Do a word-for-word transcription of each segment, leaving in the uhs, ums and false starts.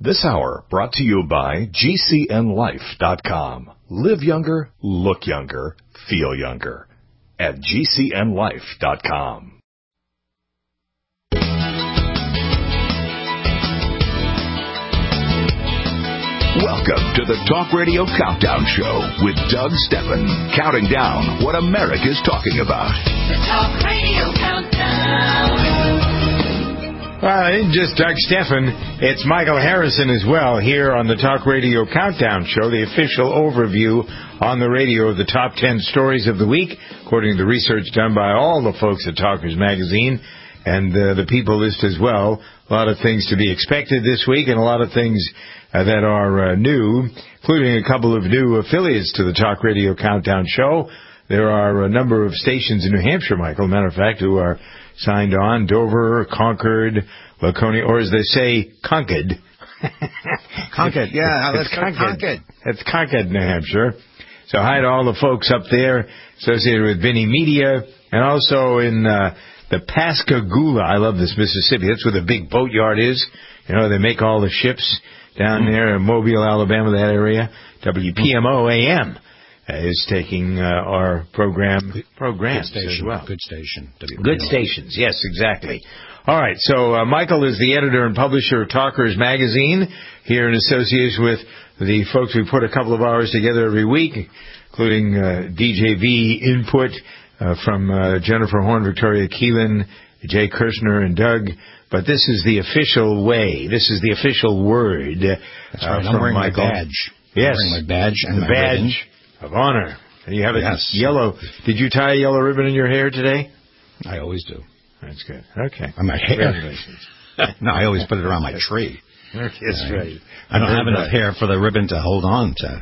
This hour brought to you by G C N life dot com. Live younger, look younger, feel younger at G C N life dot com. Welcome to the Talk Radio Countdown Show with Doug Steffen, counting down what America's talking about. The Talk Radio Countdown. Well, it ain't just Doug Steffen. It's Michael Harrison as well here on the Talk Radio Countdown Show, the official overview on the radio of the top ten stories of the week, according to the research done by all the folks at Talkers Magazine and uh, the People list as well. A lot of things to be expected this week and a lot of things uh, that are uh, new, including a couple of new affiliates to the Talk Radio Countdown Show. There are a number of stations in New Hampshire, Michael, matter of fact, who are signed on. Dover, Concord, Laconia, or as they say, Concord. Concord, yeah, that's Concord. Concord. That's Concord, New Hampshire. So hi to all the folks up there associated with Vinny Media, and also in uh, the Pascagoula. I love this, Mississippi. That's where the big boatyard is. You know, they make all the ships down mm. there in Mobile, Alabama, that area. W P M O A M. Uh, is taking uh, our program programs Good station, as well. Good station. W P M O. Good stations, yes, exactly. All right, so uh, Michael is the editor and publisher of Talkers Magazine, here in association with the folks who put a couple of hours together every week, including uh, D J V input uh, from uh, Jennifer Horn, Victoria Keelan, Jay Kirshner, and Doug. But this is the official way. This is the official word. That's uh, right. I'm from wearing Michael. my badge. Yes. I'm wearing my badge and the my badge. ribbon. Of honor. You have a yes. yellow. Did you tie a yellow ribbon in your hair today? I always do. That's good. Okay. On my hair. No, I always put it around my tree. That's right. I don't have enough hair for the ribbon to hold on to.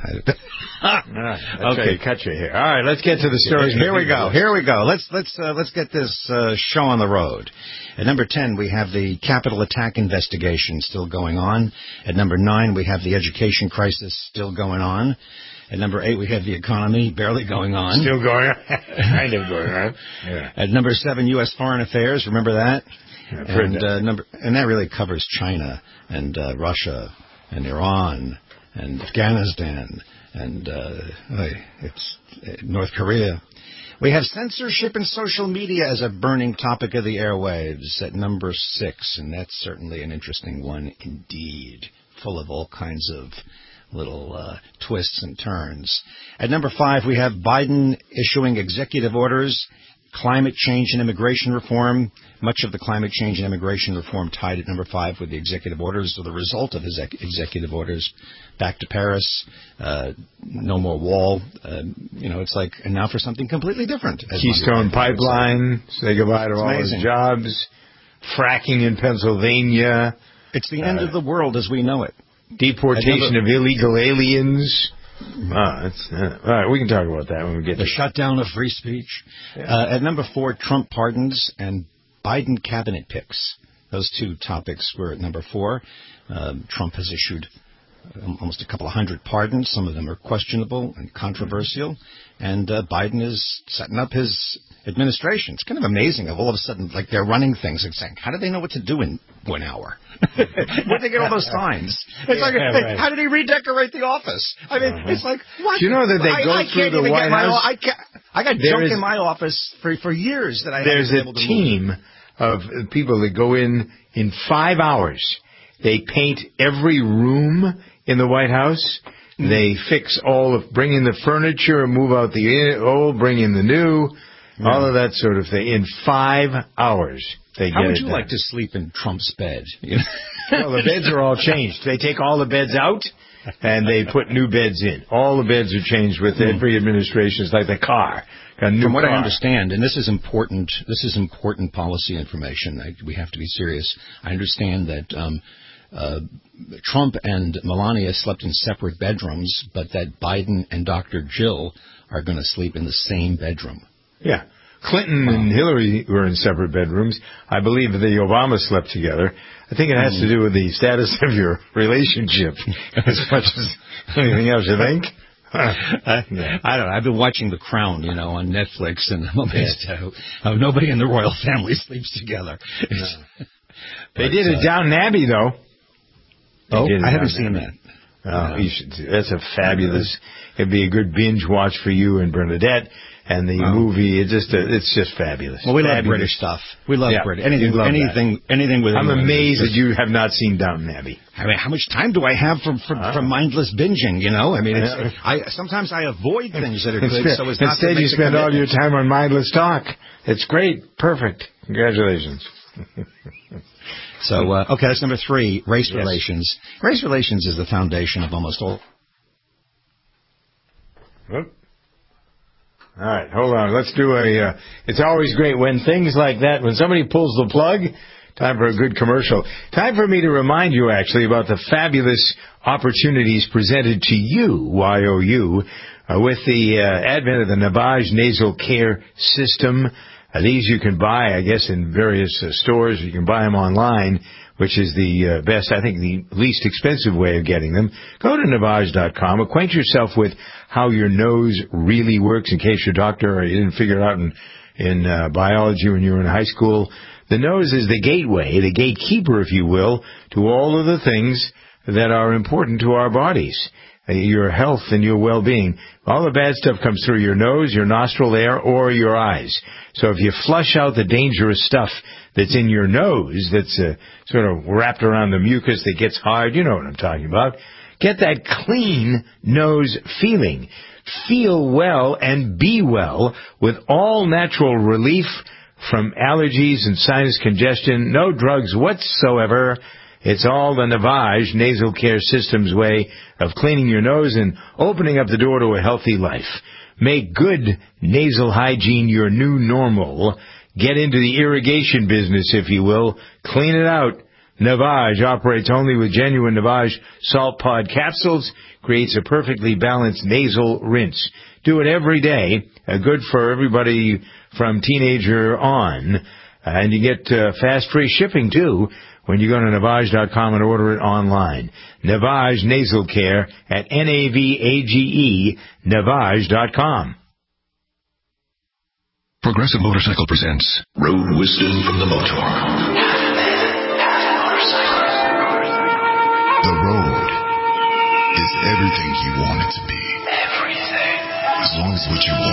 right, okay, cut your hair. All right, let's get to the stories. Here we go. Here we go. Let's let's uh, let's get this uh, show on the road. At number ten, we have the Capitol attack investigation still going on. At number nine, we have the education crisis still going on. At number eight, we have the economy barely going on. Still going on. Kind of going on. Yeah. At number seven, U S foreign affairs. Remember that? And that. Uh, number and that really covers China and uh, Russia and Iran and Afghanistan and uh, it's uh, North Korea. We have censorship in social media as a burning topic of the airwaves at number six, and that's certainly an interesting one indeed, full of all kinds of little uh, twists and turns. At number five, we have Biden issuing executive orders, climate change and immigration reform. Much of the climate change and immigration reform tied at number five with the executive orders, or the result of his ex- executive orders. Back to Paris, uh, no more wall. Uh, you know, it's like, and now for something completely different. Keystone Pipeline, say goodbye to all amazing. his jobs. Fracking in Pennsylvania. It's the end uh, of the world as we know it. Deportation of illegal aliens. Ah, that's, uh, all right, we can talk about that when we get the to shutdown of free speech. Yeah. Uh, at number four, Trump pardons and Biden cabinet picks. Those two topics were at number four. Um, Trump has issued almost a couple of hundred pardons. Some of them are questionable and controversial. And uh, Biden is setting up his administration. It's kind of amazing. All of a sudden, like, they're running things and saying, how do they know what to do in one hour? Where'd they get all those signs? It's like, yeah, hey, right. how did he redecorate the office? I mean, uh-huh. it's like, what? Do you know that they I, go I through the White House? My, I, can't, I got there junk is, in my office for, for years that I There's haven't been able a to team move. of people that go in in five hours. They paint every room in the White House. Mm-hmm. They fix all of, bring in the furniture, move out the old, bring in the new, yeah. all of that sort of thing. In five hours, they How get would it you done. like to sleep in Trump's bed? Well, the beds are all changed. They take all the beds out, and they put new beds in. All the beds are changed with mm. every administration. It's like the car. A new From what car. I understand, and this is important, this is important policy information. I, we have to be serious. I understand that um, uh, Trump and Melania slept in separate bedrooms, but that Biden and Doctor Jill are going to sleep in the same bedroom. Yeah. Clinton wow. and Hillary were in separate bedrooms. I believe the Obama slept together. I think it has mm. to do with the status of your relationship as much as anything else, you think? I, yeah. I don't know. I've been watching The Crown, you know, on Netflix, and I'm amazed how, how nobody in the royal family sleeps together. No. They did it uh, Downton Abbey, though. They Oh, did it I haven't on seen there. that. Oh, you should. That's a fabulous. It'd be a good binge watch for you and Bernadette. And the Wow. movie, it just, uh, it's just fabulous. Well, we love fabulous. British stuff. We love Yeah, British. Anything, you love anything, anything with. I'm amazed just, that you have not seen Downton Abbey. I mean, how much time do I have for for, Uh-huh. for mindless binging? You know, I mean, it's, Yeah. I sometimes I avoid things that are good, Instead, so it's not instead to make you the spend all your commitment. time on mindless talk. It's great. Perfect. Congratulations. So, uh, okay, that's number three, race Yes. relations. Race relations is the foundation of almost all. Whoop. All right, hold on. Let's do a. Uh, it's always great when things like that, when somebody pulls the plug. Time for a good commercial. Time for me to remind you, actually, about the fabulous opportunities presented to you, Y O U, uh, with the uh, advent of the Navage Nasal Care System. Uh, these you can buy, I guess, in various uh, stores. You can buy them online, which is the uh, best, I think, the least expensive way of getting them. Go to Navage dot com. Acquaint yourself with how your nose really works in case your doctor or you didn't figure it out in, in uh, biology when you were in high school. The nose is the gateway, the gatekeeper, if you will, to all of the things that are important to our bodies. Uh, your health and your well-being. All the bad stuff comes through your nose, your nostril air, or your eyes. So if you flush out the dangerous stuff that's in your nose, that's uh, sort of wrapped around the mucus that gets hard, you know what I'm talking about, get that clean nose feeling. Feel well and be well with all natural relief from allergies and sinus congestion. No drugs whatsoever. It's all the Navage Nasal Care System's way of cleaning your nose and opening up the door to a healthy life. Make good nasal hygiene your new normal. Get into the irrigation business, if you will. Clean it out. Navage operates only with genuine Navage salt pod capsules. Creates a perfectly balanced nasal rinse. Do it every day. Uh, good for everybody from teenager on. Uh, and you get uh, fast free shipping, too, when you go to Navage dot com and order it online. Navage Nasal Care at N A V A G E, Navage dot com. Progressive Motorcycle presents Road Wisdom from the Motor. The road is everything you want it to be. Everything. As long as what you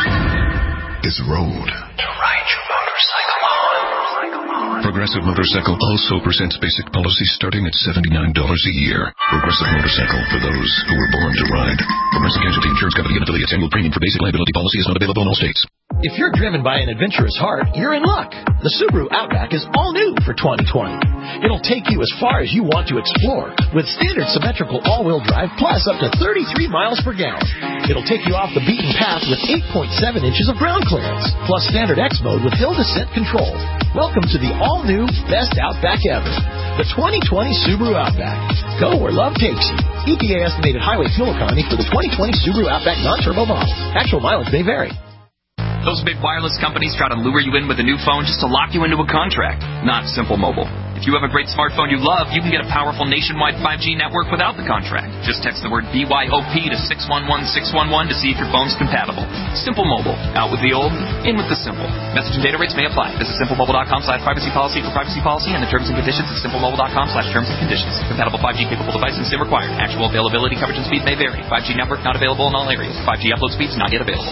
want is a road to ride your motorcycle on. Progressive Motorcycle also presents basic policies starting at seventy-nine dollars a year. Progressive Motorcycle for those who were born to ride. Progressive Casualty Insurance Company and affiliates. Annual premium for basic liability policy is not available in all states. If you're driven by an adventurous heart, you're in luck. The Subaru Outback is all new for twenty twenty. It'll take you as far as you want to explore with standard symmetrical all-wheel drive plus up to thirty-three miles per gallon. It'll take you off the beaten path with eight point seven inches of ground clearance plus standard X mode with hill descent control. Welcome to the all-new best Outback ever, the twenty twenty Subaru Outback. Go where love takes you. E P A estimated highway fuel economy for the twenty twenty Subaru Outback non-turbo model. Actual mileage may vary. Those big wireless companies try to lure you in with a new phone just to lock you into a contract. Not Simple Mobile. If you have a great smartphone you love, you can get a powerful nationwide five G network without the contract. Just text the word B Y O P to six one one six one one to see if your phone's compatible. Simple Mobile. Out with the old, in with the simple. Message and data rates may apply. Visit simplemobile.com slash privacy policy for privacy policy and the terms and conditions at simplemobile.com slash terms and conditions. Compatible five G capable device and SIM required. Actual availability, coverage, and speed may vary. five G network not available in all areas. five G upload speeds not yet available.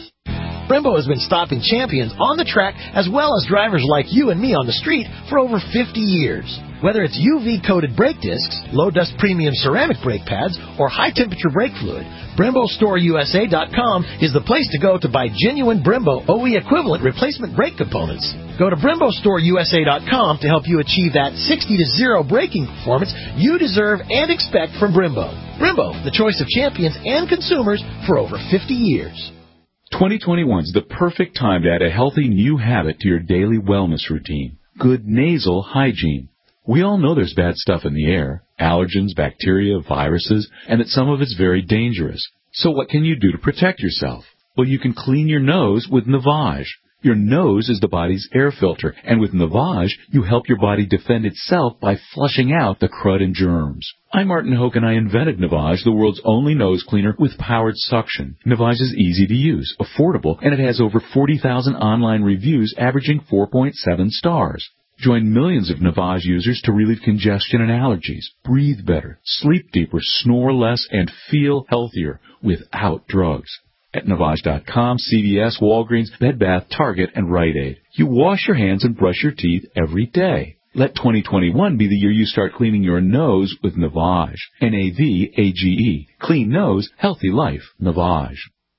Brembo has been stopping champions on the track as well as drivers like you and me on the street for over fifty years. Whether it's U V-coated brake discs, low-dust premium ceramic brake pads, or high-temperature brake fluid, Brembo Store U S A dot com is the place to go to buy genuine Brembo O E equivalent replacement brake components. Go to Brembo Store U S A dot com to help you achieve that sixty to zero braking performance you deserve and expect from Brembo. Brembo, the choice of champions and consumers for over fifty years. twenty twenty-one is the perfect time to add a healthy new habit to your daily wellness routine. Good nasal hygiene. We all know there's bad stuff in the air, allergens, bacteria, viruses, and that some of it's very dangerous. So what can you do to protect yourself? Well, you can clean your nose with Navage. Your nose is the body's air filter, and with Navage, you help your body defend itself by flushing out the crud and germs. I'm Martin Hoke, and I invented Navage, the world's only nose cleaner with powered suction. Navage is easy to use, affordable, and it has over forty thousand online reviews averaging four point seven stars. Join millions of Navage users to relieve congestion and allergies, breathe better, sleep deeper, snore less, and feel healthier without drugs. At Navage dot com, C V S, Walgreens, Bed Bath, Target, and Rite Aid. You wash your hands and brush your teeth every day. Let twenty twenty-one be the year you start cleaning your nose with Navage. N A V A G E. Clean nose, healthy life. Navage.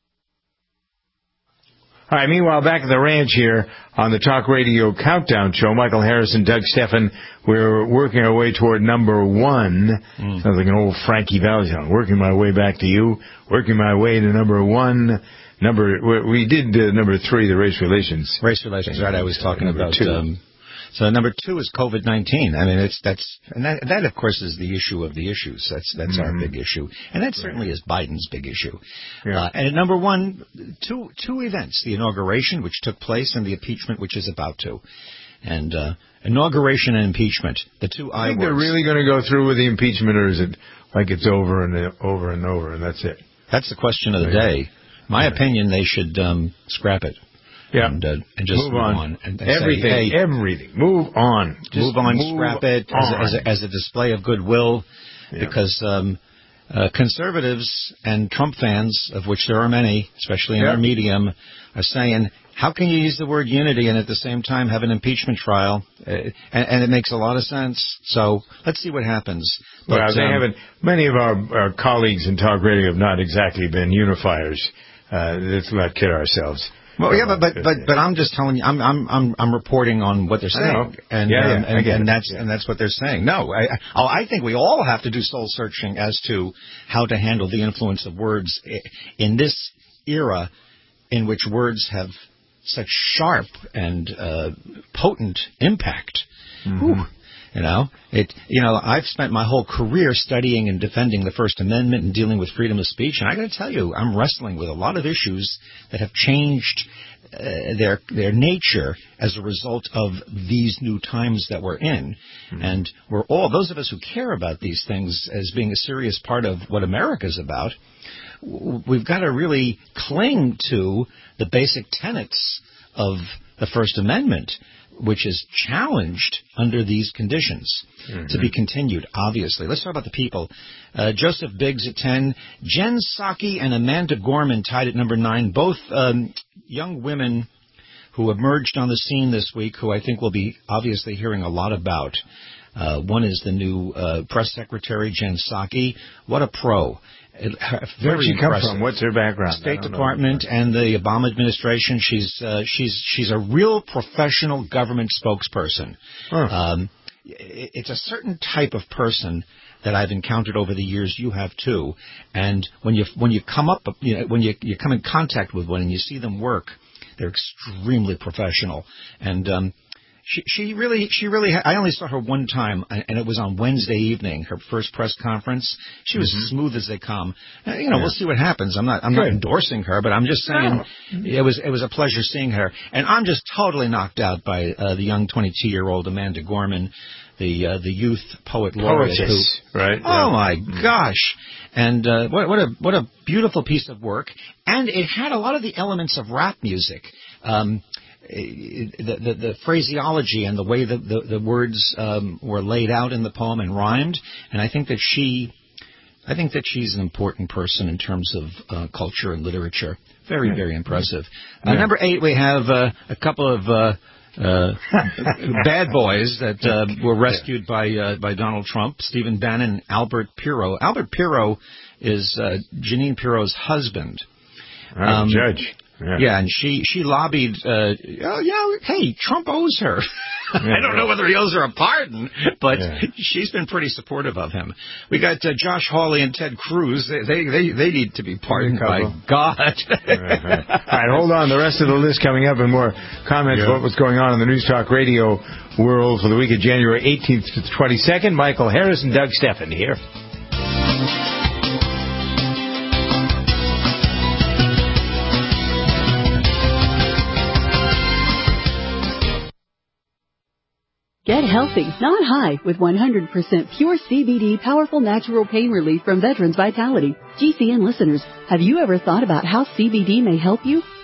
All right, meanwhile, back at the ranch here on the Talk Radio Countdown Show, Michael Harrison, Doug Steffen, we're working our way toward number one. Mm. Sounds like an old Frankie Valli song. Working my way back to you, working my way to number one. Number we did uh, number three, the race relations. Race relations, right? I was talking number about. Two. Um, so number two is COVID nineteen. I mean, it's that's and that, that of course is the issue of the issues. That's that's mm-hmm. our big issue, and that certainly right. is Biden's big issue. Yeah. Uh, and at number one, two two events: the inauguration, which took place, and the impeachment, which is about to. And uh, inauguration and impeachment, the two I, I think words. They're really going to go through with the impeachment, or is it like it's over and over and over, and that's it? That's the question of the day. My yeah. opinion, they should um, scrap it. Yeah, and, uh, and just move, move on. on. And, and everything, say, hey, everything. Move on. Just move on, move scrap it as a, as, a, as a display of goodwill, yeah. because um, uh, conservatives and Trump fans, of which there are many, especially in yeah. our medium, are saying, how can you use the word unity and at the same time have an impeachment trial? Uh, and, and it makes a lot of sense. So let's see what happens. But, well, they um, haven't. Many of our, our colleagues in Talk Radio have not exactly been unifiers. Uh, let's not kid ourselves. Well, yeah, but, but but but I'm just telling you, I'm I'm I'm I'm reporting on what they're saying, and yeah, um, yeah, and, and that's yeah. and that's what they're saying. No, I I think we all have to do soul searching as to how to handle the influence of words in this era, in which words have such sharp and uh, potent impact. Mm-hmm. Whew. You know, it. You know, I've spent my whole career studying and defending the First Amendment and dealing with freedom of speech, and I got to tell you, I'm wrestling with a lot of issues that have changed uh, their their nature as a result of these new times that we're in. Mm-hmm. And we're all, those of us who care about these things as being a serious part of what America's about, we've got to really cling to the basic tenets of the First Amendment, which is challenged under these conditions. Mm-hmm. To be continued, obviously. Let's talk about the people. Uh, Joseph Biggs at ten. Jen Psaki and Amanda Gorman tied at number nine. Both um, young women who emerged on the scene this week, who I think we'll be obviously hearing a lot about. Uh, one is the new uh, press secretary, Jen Psaki. What a pro. It, very Where'd she impressive. come from? What's her background? State Department and the Obama administration. She's uh, she's she's a real professional government spokesperson. Huh. Um, it's a certain type of person that I've encountered over the years. You have too. And when you when you come up, you know, when you you come in contact with one and you see them work, they're extremely professional. And um, She, she really, she really, I only saw her one time, and it was on Wednesday evening, her first press conference. She was mm-hmm. smooth as they come. Uh, you know, yeah. we'll see what happens. I'm not, I'm Good. not endorsing her, but I'm just saying no. it was, it was a pleasure seeing her. And I'm just totally knocked out by uh, the young twenty-two-year-old Amanda Gorman, the uh, the youth poet laureate. Poetess, who, right? Oh yeah. my gosh! And uh, what, what a what a beautiful piece of work. And it had a lot of the elements of rap music. Um, The, the, the phraseology and the way the, the, the words um, were laid out in the poem and rhymed, and I think that she, I think that she's an important person in terms of uh, culture and literature. Very, yeah. very impressive. Yeah. Uh, number eight, we have uh, a couple of uh, uh, bad boys that uh, were rescued yeah. by uh, by Donald Trump. Stephen Bannon and Albert Pirro. Albert Pirro is uh, Jeanine Pirro's husband. Oh, um, judge. Yeah. yeah, and she she lobbied. Uh, oh yeah, hey, Trump owes her. Yeah, I don't know whether he owes her a pardon, but yeah. she's been pretty supportive of him. We got uh, Josh Hawley and Ted Cruz. They they they, they need to be pardoned by God. right, right. All right, hold on. The rest of the list coming up and more comments yeah. about what's going on in the News Talk Radio world for the week of January eighteenth to the twenty-second. Michael Harris and Doug Steffen here. Get healthy, not high, with one hundred percent pure C B D powerful natural pain relief from Veterans Vitality. G C N listeners, have you ever thought about how C B D may help you?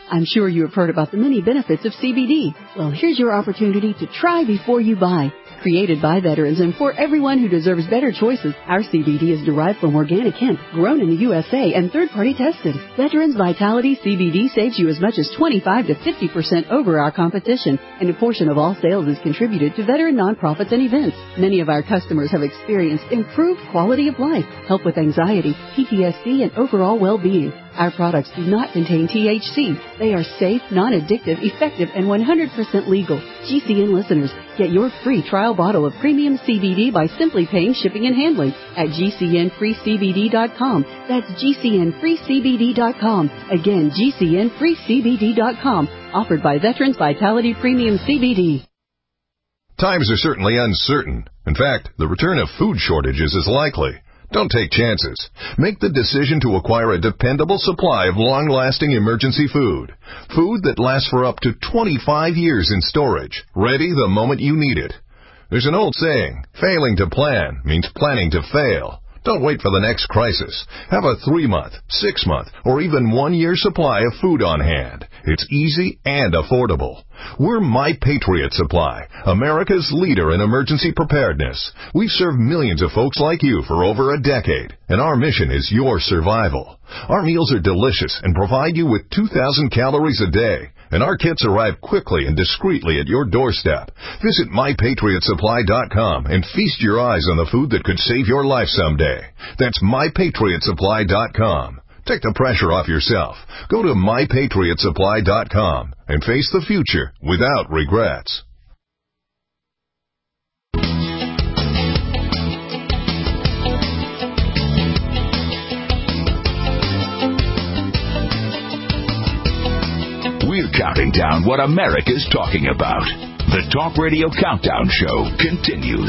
I'm sure you have heard about the many benefits of C B D. Well, here's your opportunity to try before you buy. Created by veterans and for everyone who deserves better choices, our C B D is derived from organic hemp, grown in the U S A and third-party tested. Veterans Vitality C B D saves you as much as twenty-five to fifty percent over our competition, and a portion of all sales is contributed to veteran nonprofits and events. Many of our customers have experienced improved quality of life, help with anxiety, P T S D, and overall well-being. Our products do not contain T H C. They are safe, non-addictive, effective, and one hundred percent legal. G C N listeners, get your free trial bottle of premium C B D by simply paying shipping and handling at G C N free C B D dot com. That's G C N free C B D dot com. Again, G C N free C B D dot com. Offered by Veterans Vitality Premium C B D. Times are certainly uncertain. In fact, the return of food shortages is likely. Don't take chances. Make the decision to acquire a dependable supply of long-lasting emergency food. Food that lasts for up to twenty-five years in storage, ready the moment you need it. There's an old saying, failing to plan means planning to fail. Don't wait for the next crisis. Have a three-month, six-month, or even one-year supply of food on hand. It's easy and affordable. We're My Patriot Supply, America's leader in emergency preparedness. We've served millions of folks like you for over a decade, and our mission is your survival. Our meals are delicious and provide you with two thousand calories a day, and our kits arrive quickly and discreetly at your doorstep. Visit my patriot supply dot com and feast your eyes on the food that could save your life someday. That's my patriot supply dot com. Take the pressure off yourself. Go to my patriot supply dot com and face the future without regrets. We're counting down what America's talking about. The Talk Radio Countdown Show continues.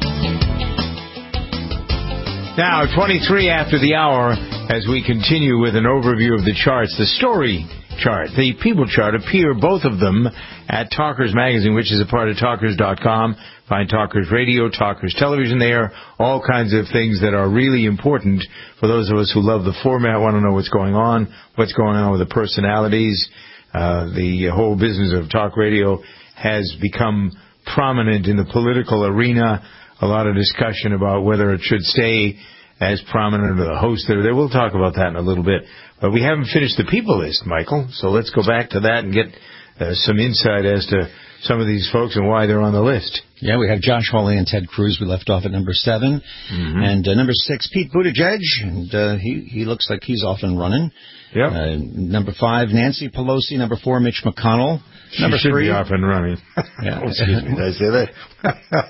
Now, twenty-three after the hour, as we continue with an overview of the charts. The story chart, the people chart, appear, both of them, at Talkers Magazine, which is a part of talkers dot com. Find Talkers Radio, Talkers Television there, all kinds of things that are really important for those of us who love the format, want to know what's going on, what's going on with the personalities. Uh, the whole business of talk radio has become prominent in the political arena. A lot of discussion about whether it should stay as prominent or the hosts that are there. We'll talk about that in a little bit. But we haven't finished the people list, Michael, so let's go back to that and get uh, some insight as to some of these folks and why they're on the list. Yeah, we have Josh Hawley and Ted Cruz. We left off at number seven. Mm-hmm. And uh, number six, Pete Buttigieg. And uh, he, he looks like he's off and running. Yep. Uh, number five, Nancy Pelosi. Number four, Mitch McConnell. She number should three, be off and running. Yeah. Oh, excuse me, did I say that?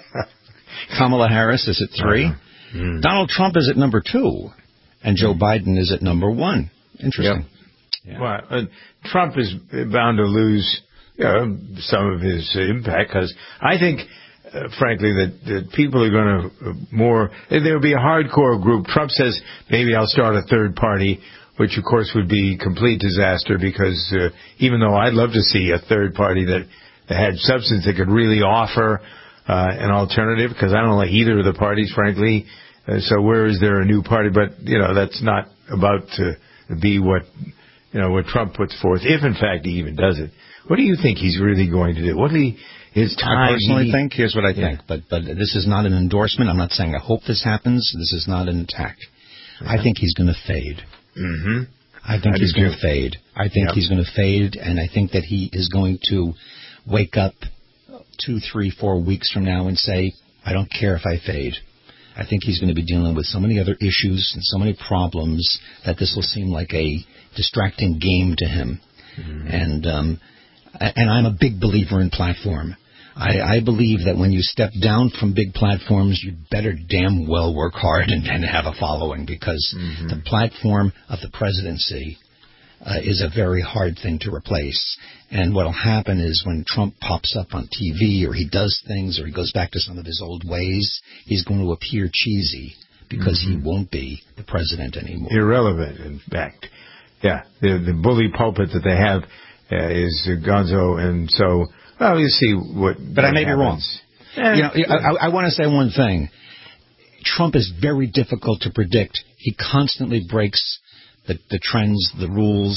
Kamala Harris is at three. Uh, mm. Donald Trump is at number two. And Joe mm. Biden is at number one. Interesting. Yep. Yeah. Well, uh, Trump is bound to lose you know, some of his uh, impact because I think, uh, frankly, that, that people are going to uh, more, there will be a hardcore group. Trump says, maybe I'll start a third party, which, of course, would be complete disaster because uh, even though I'd love to see a third party that, that had substance that could really offer uh, an alternative, because I don't like either of the parties, frankly. Uh, so where is there a new party? But, you know, that's not about to be what, you know, what Trump puts forth, if, in fact, he even does it. What do you think he's really going to do? What do he, his time? I personally he, think, here's what I think, yeah. but but this is not an endorsement. I'm not saying I hope this happens. This is not an attack. Yeah. I think he's going to fade. Mm-hmm. I think I he's going to too. fade. I think yep. he's going to fade, and I think that he is going to wake up two, three, four weeks from now and say, I don't care if I fade. I think he's going to be dealing with so many other issues and so many problems that this will seem like a distracting game to him. Mm-hmm. And um, and I'm a big believer in platform. I, I believe that when you step down from big platforms, you'd better damn well work hard and, and have a following, because mm-hmm. the platform of the presidency uh, is a very hard thing to replace. And what will happen is when Trump pops up on T V or he does things or he goes back to some of his old ways, he's going to appear cheesy because mm-hmm. he won't be the president anymore. Irrelevant, in fact. Yeah, the, the bully pulpit that they have uh, is uh, gonzo, and so... Well, you see what. But what I may happens. be wrong. Eh, you know, yeah. I, I want to say one thing. Trump is very difficult to predict. He constantly breaks the, the trends, the rules,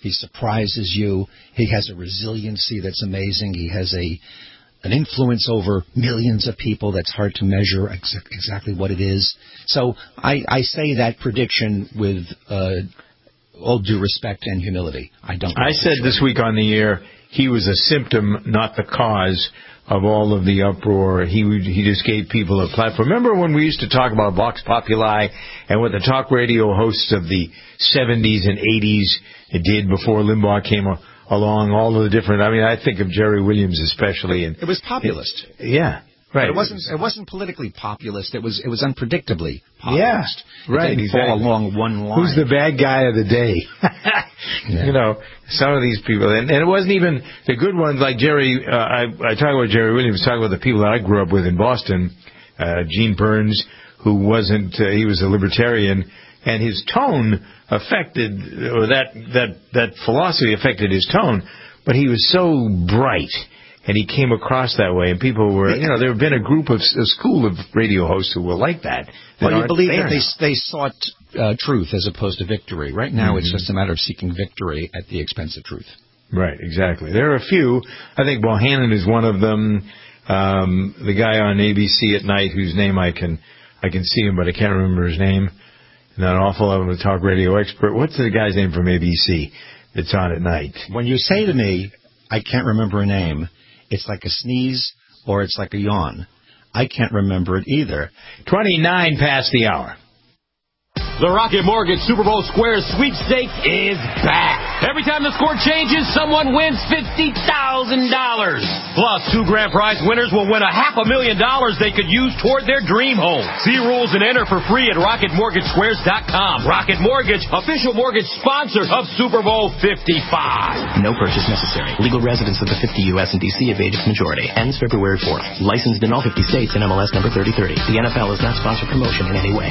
He surprises you. He has a resiliency that's amazing. He has a an influence over millions of people that's hard to measure ex- exactly what it is. So I, I say that prediction with uh, all due respect and humility. I don't. I said this week on the air, he was a symptom, not the cause of all of the uproar. He he just gave people a platform. Remember when we used to talk about Vox Populi and what the talk radio hosts of the seventies and eighties did before Limbaugh came along, all of the different, I mean, I think of Jerry Williams especially. And it was populist. It, yeah. Right. But it wasn't. It wasn't politically populist. It was. It was unpredictably populist. Yeah. Right. It didn't exactly. fall along one line. Who's the bad guy of the day? yeah. You know, some of these people, and, and it wasn't even the good ones like Jerry. Uh, I I talk about Jerry Williams. Talk about the people that I grew up with in Boston. Uh, Gene Burns, who wasn't. Uh, he was a libertarian, and his tone affected, or that that that philosophy affected his tone. But he was so bright. And he came across that way, and people were, you know, there have been a group of, a school of radio hosts who were like that. that well, you believe that now. they they sought uh, truth as opposed to victory. Right now, mm-hmm. it's just a matter of seeking victory at the expense of truth. Right, exactly. There are a few. I think Bohannon is one of them. Um, the guy on A B C at night, whose name I can I can see him, but I can't remember his name. Not awful of a talk radio expert. What's the guy's name from A B C that's on at night? When you say to me, I can't remember a name, it's like a sneeze or it's like a yawn. I can't remember it either. twenty-nine past the hour. The Rocket Mortgage Super Bowl Squares Sweepstakes is back. Every time the score changes, someone wins fifty thousand dollars. Plus, two grand prize winners will win a half a million dollars they could use toward their dream home. See rules and enter for free at rocket mortgage squares dot com. Rocket Mortgage, official mortgage sponsor of Super Bowl fifty-five. No purchase necessary. Legal residents of the fifty U S and D C of age of majority. Ends February fourth. Licensed in all fifty states and M L S number thirty thirty. The N F L is not sponsored promotion in any way.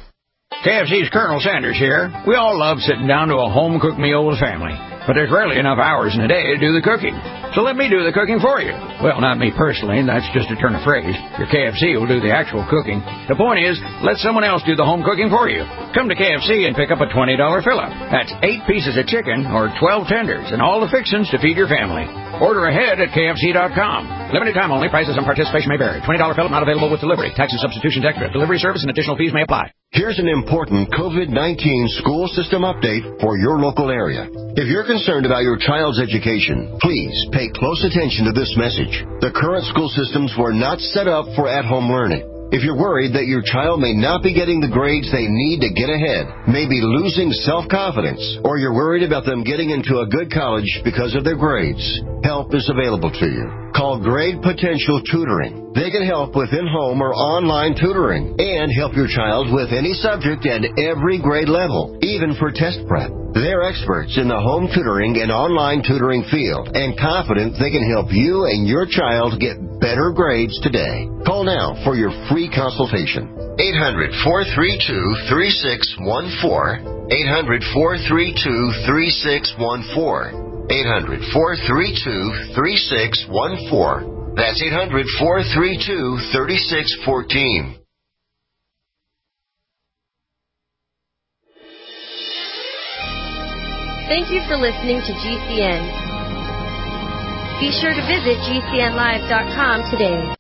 K F C's Colonel Sanders here. We all love sitting down to a home-cooked meal with family, but there's rarely enough hours in a day to do the cooking. So let me do the cooking for you. Well, not me personally, that's just a turn of phrase. Your K F C will do the actual cooking. The point is, let someone else do the home cooking for you. Come to K F C and pick up a twenty dollars fill-up. That's eight pieces of chicken or twelve tenders and all the fixings to feed your family. Order ahead at K F C dot com. Limited time only. Prices and participation may vary. twenty dollars fill-up not available with delivery. Tax and substitutions extra. Delivery service and additional fees may apply. Here's an important COVID nineteen school system update for your local area. If you're concerned about your child's education, please pay close attention to this message. The current school systems were not set up for at-home learning. If you're worried that your child may not be getting the grades they need to get ahead, maybe losing self-confidence, or you're worried about them getting into a good college because of their grades, help is available to you. Call Grade Potential Tutoring. They can help with in-home or online tutoring and help your child with any subject at every grade level, even for test prep. They're experts in the home tutoring and online tutoring field and confident they can help you and your child get better grades today. Call now for your free consultation. eight hundred, four three two, three six one four. eight hundred, four three two, three six one four. eight hundred, four three two, three six one four. That's eight hundred, four three two, three six one four. Thank you for listening to G C N. Be sure to visit G C N live dot com today.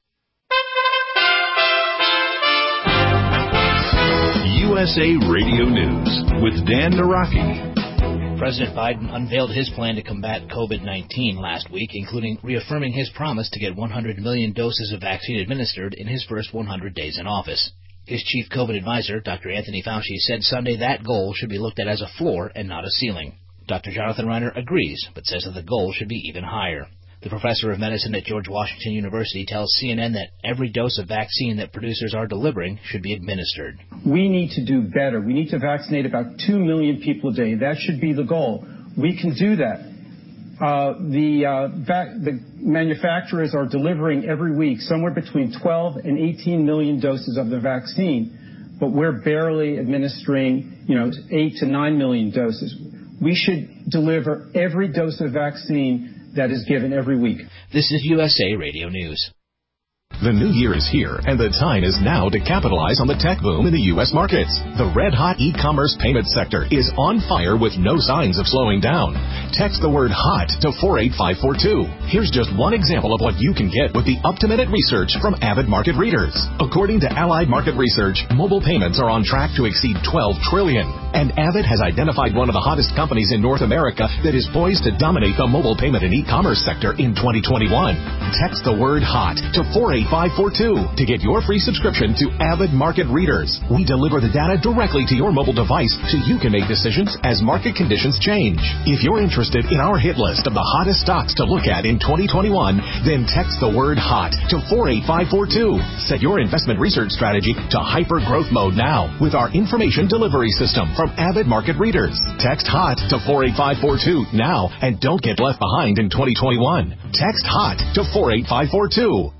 U S A Radio News with Dan Naraki. President Biden unveiled his plan to combat COVID nineteen last week, including reaffirming his promise to get one hundred million doses of vaccine administered in his first one hundred days in office. His chief COVID advisor, Doctor Anthony Fauci, said Sunday that goal should be looked at as a floor and not a ceiling. Doctor Jonathan Reiner agrees, but says that the goal should be even higher. The professor of medicine at George Washington University tells C N N that every dose of vaccine that producers are delivering should be administered. We need to do better. We need to vaccinate about two million people a day. That should be the goal. We can do that. Uh, the, uh, vac- the manufacturers are delivering every week somewhere between twelve and eighteen million doses of the vaccine, but we're barely administering, you know, eight to nine million doses. We should deliver every dose of vaccine that is given every week. This is U S A Radio News. The new year is here, and the time is now to capitalize on the tech boom in the U S markets. The red-hot e-commerce payment sector is on fire with no signs of slowing down. Text the word HOT to four eight five four two. Here's just one example of what you can get with the up-to-minute research from Avid Market Readers. According to Allied Market Research, mobile payments are on track to exceed twelve trillion dollars, and Avid has identified one of the hottest companies in North America that is poised to dominate the mobile payment and e-commerce sector in twenty twenty-one. Text the word HOT to four eight five four two to get your free subscription to Avid Market Readers. We deliver the data directly to your mobile device so you can make decisions as market conditions change. If you're interested in our hit list of the hottest stocks to look at in twenty twenty-one, then text the word HOT to four eight five four two. Set your investment research strategy to hyper growth mode now with our information delivery system from Avid Market Readers. Text HOT to four eight five four two now and don't get left behind in twenty twenty-one. Text HOT to four eight five four two.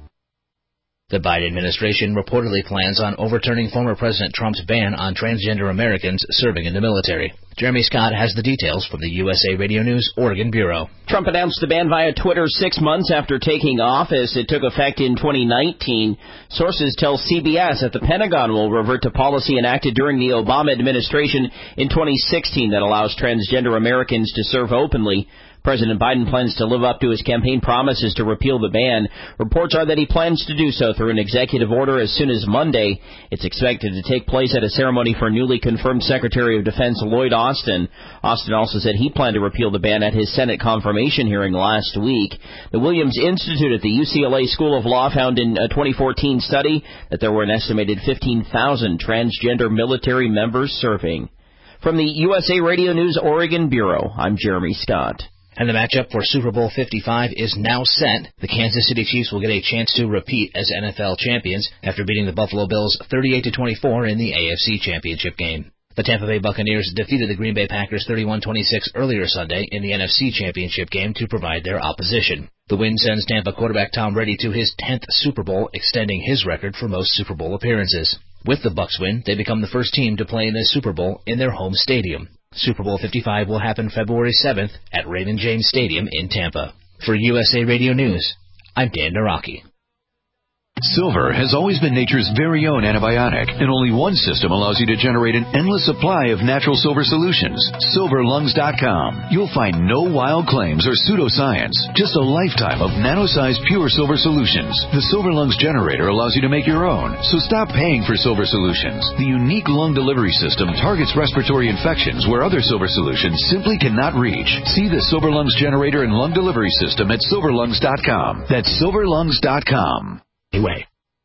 The Biden administration reportedly plans on overturning former President Trump's ban on transgender Americans serving in the military. Jeremy Scott has the details from the U S A Radio News Oregon Bureau. Trump announced the ban via Twitter six months after taking office. It took effect in twenty nineteen. Sources tell C B S that the Pentagon will revert to policy enacted during the Obama administration in twenty sixteen that allows transgender Americans to serve openly. President Biden plans to live up to his campaign promises to repeal the ban. Reports are that he plans to do so through an executive order as soon as Monday. It's expected to take place at a ceremony for newly confirmed Secretary of Defense Lloyd Austin. Austin also said he planned to repeal the ban at his Senate confirmation hearing last week. The Williams Institute at the U C L A School of Law found in a twenty fourteen study that there were an estimated fifteen thousand transgender military members serving. From the U S A Radio News Oregon Bureau, I'm Jeremy Scott. And the matchup for Super Bowl fifty-five is now set. The Kansas City Chiefs will get a chance to repeat as N F L champions after beating the Buffalo Bills thirty-eight to twenty-four in the A F C Championship game. The Tampa Bay Buccaneers defeated the Green Bay Packers thirty-one twenty-six earlier Sunday in the N F C Championship game to provide their opposition. The win sends Tampa quarterback Tom Brady to his tenth Super Bowl, extending his record for most Super Bowl appearances. With the Bucs win, they become the first team to play in the Super Bowl in their home stadium. Super Bowl fifty-five will happen February seventh at Raymond James Stadium in Tampa. For U S A Radio News, I'm Dan Naraki. Silver has always been nature's very own antibiotic, and only one system allows you to generate an endless supply of natural silver solutions. silver lungs dot com. You'll find no wild claims or pseudoscience, just a lifetime of nano-sized pure silver solutions. The Silver Lungs generator allows you to make your own, so stop paying for silver solutions. The unique lung delivery system targets respiratory infections where other silver solutions simply cannot reach. See the Silver Lungs generator and lung delivery system at silver lungs dot com. That's silver lungs dot com. Anyway.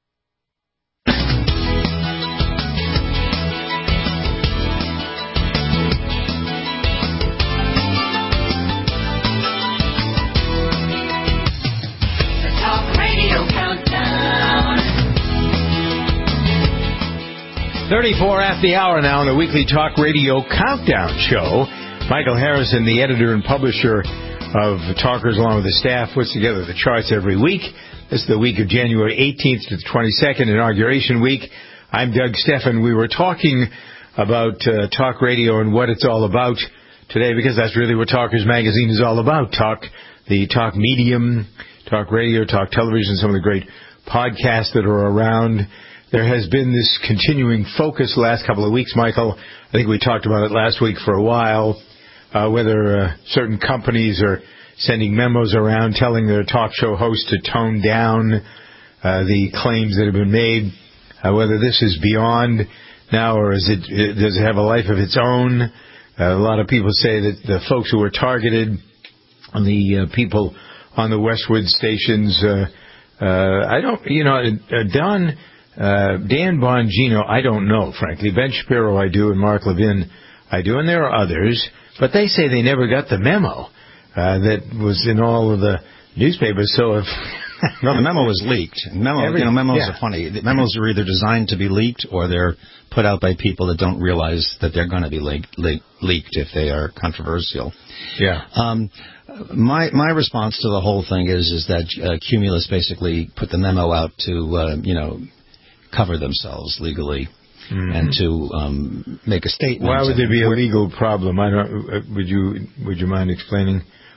thirty-four at the hour now on the weekly Talk Radio Countdown Show. Michael Harrison, the editor and publisher of Talkers, along with the staff, puts together the charts every week. This is the week of January eighteenth to the twenty-second, Inauguration Week. I'm Doug Steffen. We were talking about uh, Talk Radio and what it's all about today, because that's really what Talkers Magazine is all about. Talk, the talk medium, talk radio, talk television, some of the great podcasts that are around. There has been this continuing focus the last couple of weeks, Michael. I think we talked about it last week for a while, uh, whether uh, certain companies are sending memos around telling their talk show hosts to tone down uh, the claims that have been made, uh, whether this is beyond now or is it, does it have a life of its own. Uh, a lot of people say that the folks who were targeted, the uh, people on the Westwood stations, uh, uh, I don't, you know, uh, Don... Uh, Dan Bongino, I don't know, frankly. Ben Shapiro, I do, and Mark Levin, I do, and there are others. But they say they never got the memo uh, that was in all of the newspapers. So if no, the memo was leaked. Memo, Every, you know, memos yeah. are funny. The memos are either designed to be leaked or they're put out by people that don't realize that they're going to be le- le- leaked if they are controversial. Yeah. Um, my my response to the whole thing is is that uh, Cumulus basically put the memo out to uh, you know. cover themselves legally mm-hmm. and to um, make a statement. Why would there be a legal problem? I don't. Would you would you mind explaining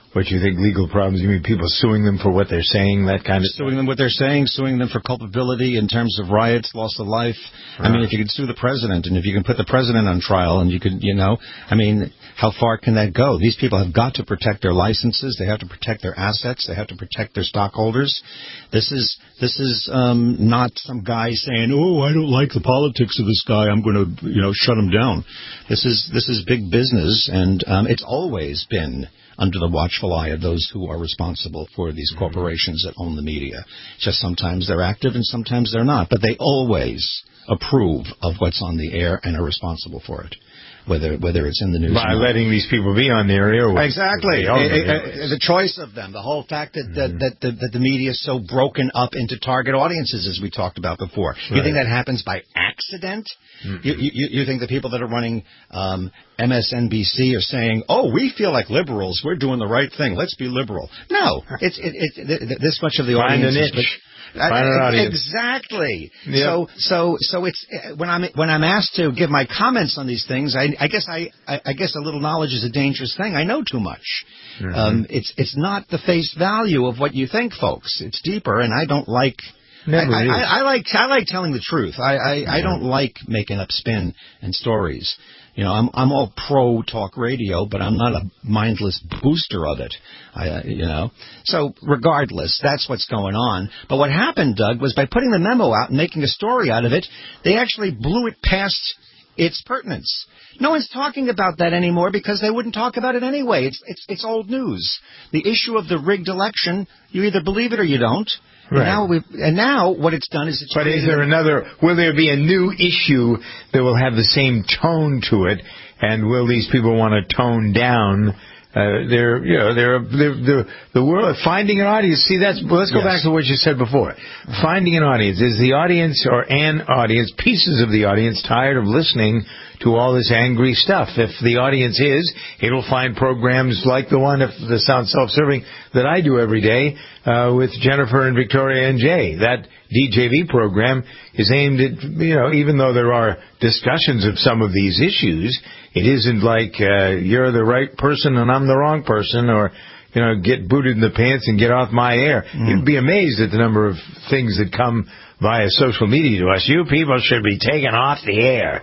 What you think legal problems? You mean people suing them for what they're saying, that kind of Suing them what they're saying, suing them for culpability in terms of riots, loss of life. I mean, if you could sue the president and if you can put the president on trial and you could, you know, I mean, how far can that go? These people have got to protect their licenses. They have to protect their assets. They have to protect their stockholders. This is this is um, not some guy saying, "Oh, I don't like the politics of this guy. I'm going to, you know, shut him down." This is this is big business, and um, it's always been under the watchful eye of those who are responsible for these corporations that own the media. Just sometimes they're active and sometimes they're not, but they always approve of what's on the air and are responsible for it, whether whether it's in the news by or not. letting these people be on their air. Exactly. Uh, uh, the choice of them, the whole fact that, mm-hmm. that, that, that the media is so broken up into target audiences, as we talked about before. Right. You think that happens by accident? Mm-hmm. You, you, you think the people that are running um, M S N B C are saying, "Oh, we feel like liberals. We're doing the right thing. Let's be liberal." No, it's it, it, it, this much of the Find audience. An is, itch. Uh, Find an audience. Exactly. Yep. So, so, so it's when I'm when I'm asked to give my comments on these things, I, I guess I, I, I guess a little knowledge is a dangerous thing. I know too much. Mm-hmm. Um, it's it's not the face value of what you think, folks. It's deeper, and I don't like. Never I, is. I, I like I like telling the truth. I I, yeah. I don't like making up spin and stories. You know, I'm I'm all pro talk radio, but I'm not a mindless booster of it. I, you know, so regardless, that's what's going on. But what happened, Doug, was by putting the memo out and making a story out of it, they actually blew it past its pertinence. No one's talking about that anymore because they wouldn't talk about it anyway. It's it's it's old news. The issue of the rigged election, you either believe it or you don't. Right. And now, we've, and now what it's done is it's... But is there another... Will there be a new issue that will have the same tone to it? And will these people want to tone down... Uh, they're, you know, they're, they're, they're, the world, finding an audience. See, that's, well, let's go yes. back to what you said before. Uh-huh. Finding an audience. Is the audience or an audience, pieces of the audience, tired of listening to all this angry stuff? If the audience is, it'll find programs like the one, if the Sound Self-Serving, that I do every day, uh, with Jennifer and Victoria and Jay. That D J V program is aimed at, you know, even though there are discussions of some of these issues, it isn't like, uh, you're the right person and I'm the wrong person, or, you know, get booted in the pants and get off my air. Mm. You'd be amazed at the number of things that come via social media to us. You people should be taken off the air.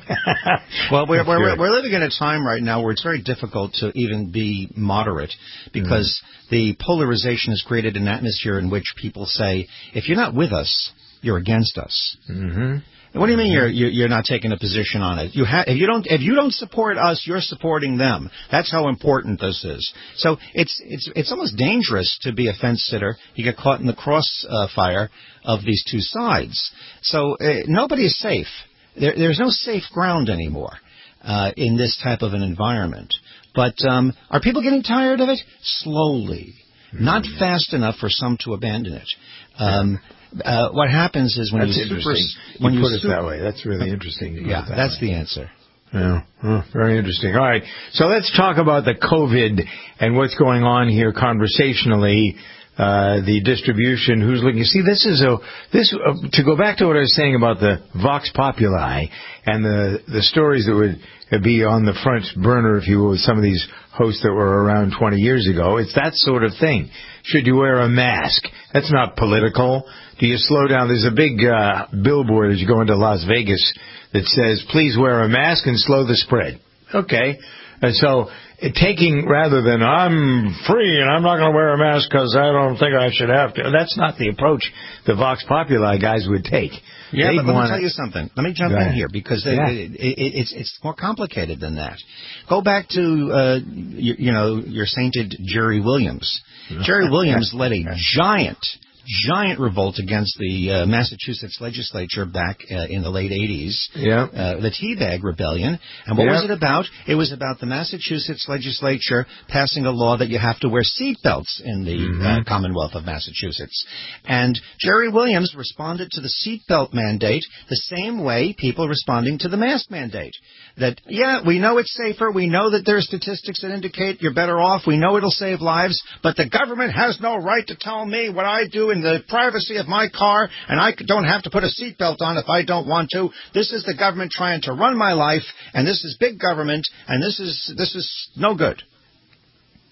Well, we're, we're, we're living in a time right now where it's very difficult to even be moderate because mm. the polarization has created an atmosphere in which people say, if you're not with us, you're against us. Mm-hmm. What do you mean you're you're not taking a position on it? You ha- if you don't if you don't support us, you're supporting them. That's how important this is. So it's it's it's almost dangerous to be a fence sitter. You get caught in the crossfire of these two sides. So uh, nobody is safe. There, there's no safe ground anymore uh, in this type of an environment. But um, are people getting tired of it? Slowly, mm-hmm. not fast enough for some to abandon it. Um, Uh, what happens is when that's you interesting. Super, when you, you put it super, that way. That's really interesting. To yeah, that that's way. the answer. Yeah, oh, very interesting. All right, so let's talk about the COVID and what's going on here conversationally. Uh, the distribution, who's looking. See, this is a this uh, to go back to what I was saying about the Vox Populi and the the stories that would be on the front burner, if you will, with some of these hosts that were around twenty years ago. It's that sort of thing. Should you wear a mask? That's not political. Do you slow down? There's a big uh, billboard as you go into Las Vegas that says, "Please wear a mask and slow the spread." Okay, and so. Taking, rather than, I'm free and I'm not going to wear a mask because I don't think I should have to. That's not the approach the Vox Populi guys would take. Yeah, They'd but let wanna... me tell you something. Let me jump in here because yeah. it, it, it, it's, it's more complicated than that. Go back to, uh, you, you know, your sainted Jerry Williams. Jerry Williams led a giant... giant revolt against the uh, Massachusetts legislature back uh, in the late eighties, yeah. uh, the Teabag Rebellion. And what yeah. was it about? It was about the Massachusetts legislature passing a law that you have to wear seatbelts in the mm-hmm. uh, Commonwealth of Massachusetts. And Jerry Williams responded to the seatbelt mandate the same way people responding to the mask mandate. That, yeah, we know it's safer. We know that there are statistics that indicate you're better off. We know it'll save lives. But the government has no right to tell me what I do in the privacy of my car, and I don't have to put a seatbelt on if I don't want to. This is the government trying to run my life, and this is big government, and this is this is no good.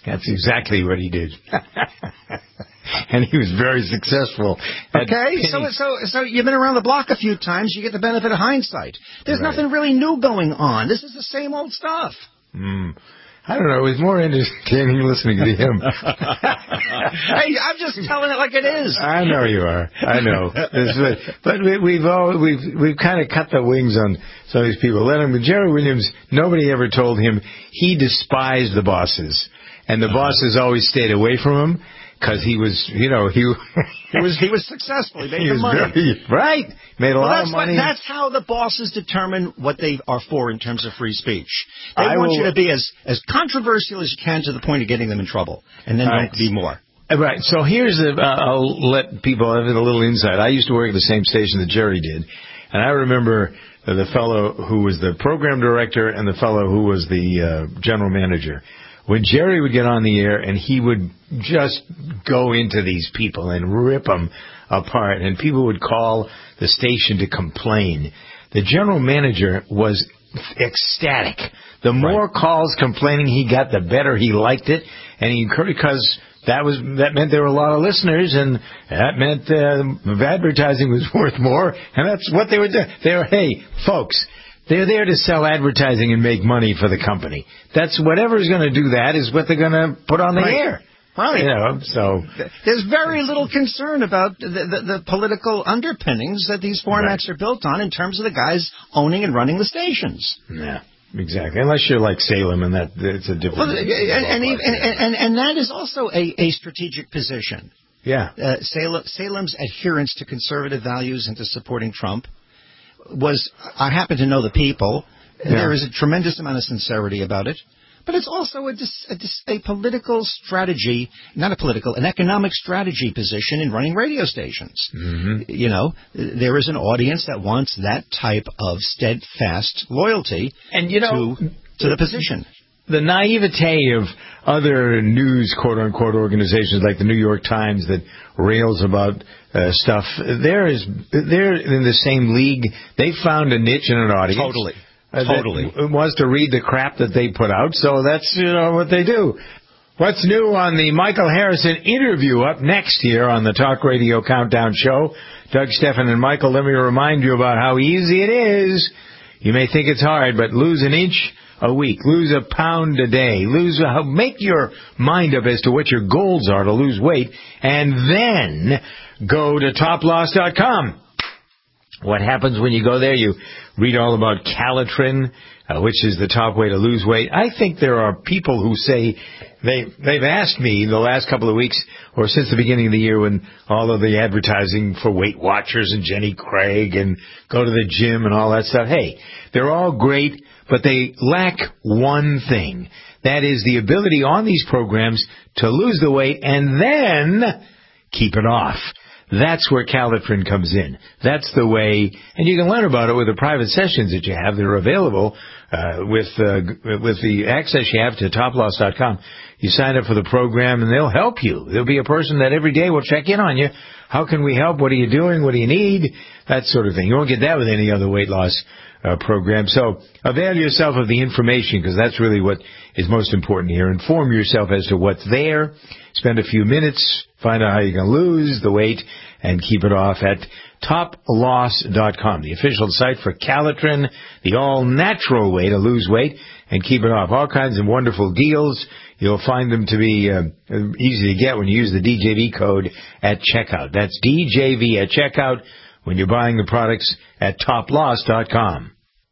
That's exactly what he did. And he was very successful. Okay, so so so you've been around the block a few times. You get the benefit of hindsight. There's Right. nothing really new going on. This is the same old stuff. Mm. I don't know. It was more entertaining listening to him. Hey, I'm just telling it like it is. I know you are. I know. It's, but we, we've all we've we've kind of cut the wings on some of these people. Let him. Jerry Williams. Nobody ever told him he despised the bosses, and the bosses always stayed away from him because he was, you know, he He was he was successful. He made he the was money. very, right. Made a Well, lot that's of money. What, that's how the bosses determine what they are for in terms of free speech. They I want will- you to be as, as controversial as you can to the point of getting them in trouble, and then All don't right. be more. Right. So here's a, uh, I'll let people have a little insight. I used to work at the same station that Jerry did, and I remember uh, the fellow who was the program director and the fellow who was the uh, general manager. When Jerry would get on the air and he would just go into these people and rip them apart, and people would call the station to complain, the general manager was ecstatic. The more calls complaining he got, the better he liked it, and he encouraged, because that was that meant there were a lot of listeners, and that meant uh, advertising was worth more, and that's what they were doing. They were, hey, folks, they're there to sell advertising and make money for the company. That's whatever's going to do that is what they're going to put on the Right. air. Right. You know, so There's very little concern about the, the, the political underpinnings that these formats are built on in terms of the guys owning and running the stations. yeah, exactly. Unless you're like Salem, and that it's a different. Well, and, and, and, and, and that is also a, a strategic position. Yeah. Uh, Salem, Salem's adherence to conservative values and to supporting Trump was, I happen to know the people. Yeah. There is a tremendous amount of sincerity about it. But it's also a, dis, a, dis, a political strategy, not a political, an economic strategy position in running radio stations. Mm-hmm. You know, there is an audience that wants that type of steadfast loyalty and you know, to, to the position. The naivete of other news, quote-unquote, organizations like the New York Times that rails about uh, stuff, they're, is, they're in the same league. They found a niche and an audience. Totally. Uh, Totally. that wants to read the crap that they put out, so that's, you know, what they do. What's new on the Michael Harrison interview up next here on the Talk Radio Countdown Show? Doug, Stephan, and Michael, let me remind you about how easy it is. You may think it's hard, but lose an inch a week, lose a pound a day, lose a, make your mind up as to what your goals are to lose weight, and then go to top loss dot com. What happens when you go there? You read all about Calitrin, uh, which is the top way to lose weight. I think there are people who say they, they've asked me the last couple of weeks or since the beginning of the year when all of the advertising for Weight Watchers and Jenny Craig and go to the gym and all that stuff. Hey, they're all great, but they lack one thing. That is the ability on these programs to lose the weight and then keep it off. That's where Calitrin comes in. That's the way, and you can learn about it with the private sessions that you have that are available uh, with uh, with the access you have to top loss dot com. You sign up for the program, and they'll help you. There'll be a person that every day will check in on you. How can we help? What are you doing? What do you need? That sort of thing. You won't get that with any other weight loss uh, program. So avail yourself of the information, because that's really what is most important here. Inform yourself as to what's there. Spend a few minutes. Find out how you can lose the weight and keep it off at top loss dot com, the official site for Calitrin, the all-natural way to lose weight and keep it off. All kinds of wonderful deals. You'll find them to be uh, easy to get when you use the D J V code at checkout. That's D J V at checkout when you're buying the products at top loss dot com.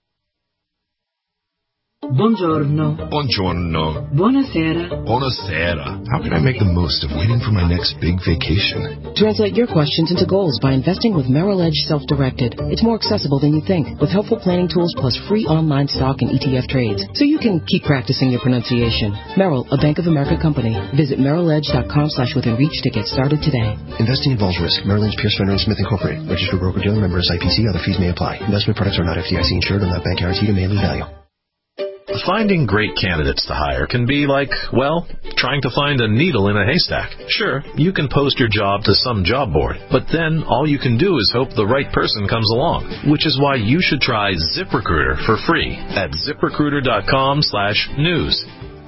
Buongiorno. Buongiorno. Buonasera. Buonasera. How can I make the most of waiting for my next big vacation? Translate your questions into goals by investing with Merrill Edge Self-Directed. It's more accessible than you think, with helpful planning tools plus free online stock and E T F trades, so you can keep practicing your pronunciation. Merrill, a Bank of America company. Visit merrill edge dot com slash within reach to get started today. Investing involves risk. Merrill Lynch, Pierce, Fenner and Smith Incorporated. Registered broker-dealer member S I P C. Other fees may apply. Investment products are not F D I C insured and not bank guaranteed and may lose value. Finding great candidates to hire can be like, well, trying to find a needle in a haystack. Sure, you can post your job to some job board, but then all you can do is hope the right person comes along, which is why you should try ZipRecruiter for free at zip recruiter dot com slash news.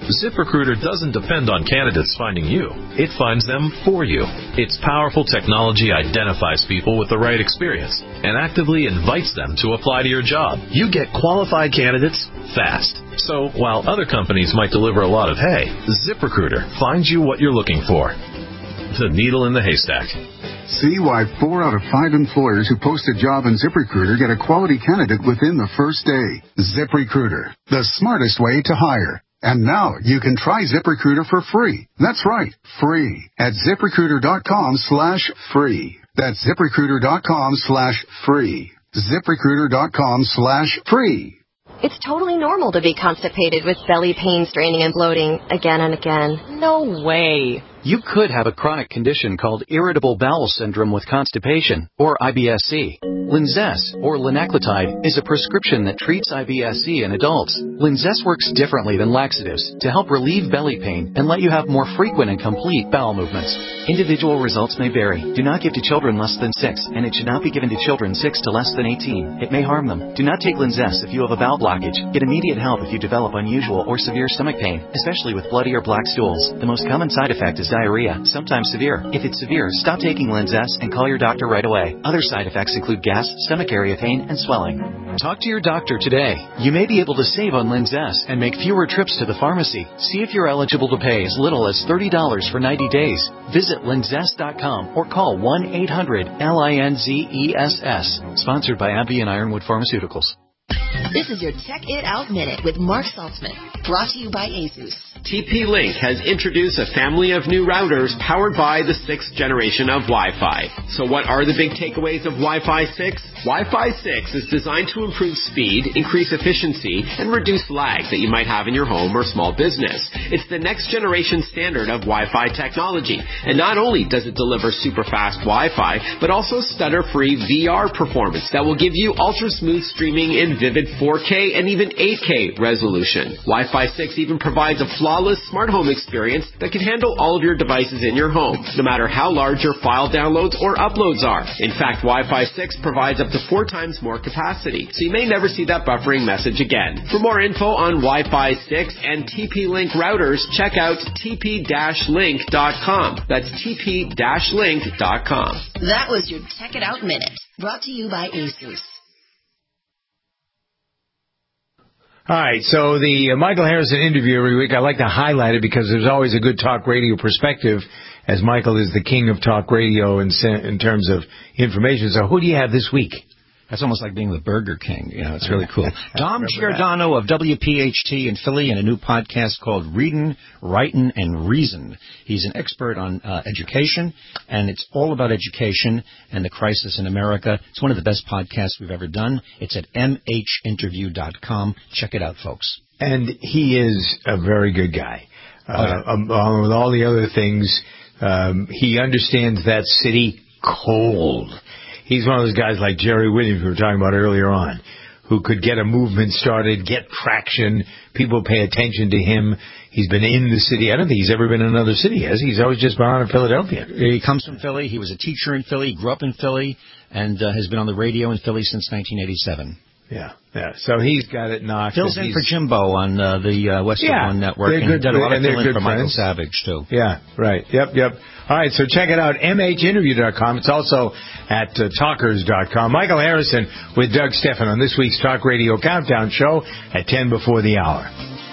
ZipRecruiter doesn't depend on candidates finding you. It finds them for you. Its powerful technology identifies people with the right experience and actively invites them to apply to your job. You get qualified candidates fast. So while other companies might deliver a lot of hay, ZipRecruiter finds you what you're looking for. The needle in the haystack. See why four out of five employers who post a job in ZipRecruiter get a quality candidate within the first day. ZipRecruiter, the smartest way to hire. And now you can try ZipRecruiter for free. That's right, free. At ZipRecruiter.com slash free. That's ZipRecruiter.com slash free. ZipRecruiter.com slash free. It's totally normal to be constipated with belly pain, straining, and bloating again and again. No way. You could have a chronic condition called irritable bowel syndrome with constipation, or I B S C. Linzess, or linaclotide, is a prescription that treats I B S C in adults. Linzess works differently than laxatives to help relieve belly pain and let you have more frequent and complete bowel movements. Individual results may vary. Do not give to children less than six, and it should not be given to children six to less than eighteen. It may harm them. Do not take Linzess if you have a bowel blockage. Get immediate help if you develop unusual or severe stomach pain, especially with bloody or black stools. The most common side effect is diarrhea, sometimes severe. If it's severe, stop taking Linzess and call your doctor right away. Other side effects include gas, stomach area pain, and swelling. Talk to your doctor today. You may be able to save on Linzess and make fewer trips to the pharmacy. See if you're eligible to pay as little as thirty dollars for ninety days. Visit linzess dot com or call one eight hundred L I N Z E S S. Sponsored by AbbVie and Ironwood Pharmaceuticals. This is your Check It Out Minute with Mark Saltzman, brought to you by ASUS. T P-Link has introduced a family of new routers powered by the sixth generation of Wi-Fi. So what are the big takeaways of Wi-Fi six? Wi-Fi six is designed to improve speed, increase efficiency, and reduce lag that you might have in your home or small business. It's the next generation standard of Wi-Fi technology. And not only does it deliver super fast Wi-Fi, but also stutter-free V R performance that will give you ultra-smooth streaming in vivid four K and even eight K resolution. Wi-Fi six even provides a flawless smart home experience that can handle all of your devices in your home, no matter how large your file downloads or uploads are. In fact, Wi-Fi six provides up to four times more capacity, so you may never see that buffering message again. For more info on Wi-Fi six and T P-Link routers, check out T P link dot com. That's T P link dot com. That was your Check It Out Minute, brought to you by ASUS. All right, so the uh, Michael Harrison interview every week, I like to highlight it because there's always a good talk radio perspective, as Michael is the king of talk radio in, in terms of information. So who do you have this week? That's almost like being the Burger King. You know, it's really cool. Dom Giordano of W P H T in Philly and a new podcast called Readin', Writin', and Reason. He's an expert on uh, education, and it's all about education and the crisis in America. It's one of the best podcasts we've ever done. It's at m h interview dot com. Check it out, folks. And he is a very good guy. Uh, oh, yeah. um, along with all the other things, um, he understands that city cold. He's one of those guys like Jerry Williams we were talking about earlier on, who could get a movement started, get traction, people pay attention to him. He's been in the city. I don't think he's ever been in another city, has he? He's always just been on in Philadelphia. He comes from Philly. He was a teacher in Philly, grew up in Philly, and uh, has been on the radio in Philly since nineteen eighty-seven. Yeah, yeah. So he's got it knocked. Fills in for Jimbo on uh, the uh, Western yeah, One Network, and good, did a lot of fill in for friends. Michael Savage, too. Yeah, right. Yep, yep. All right, so check it out, m h interview dot com. It's also at uh, talkers dot com. Michael Harrison with Doug Steffen on this week's Talk Radio Countdown Show at ten before the hour.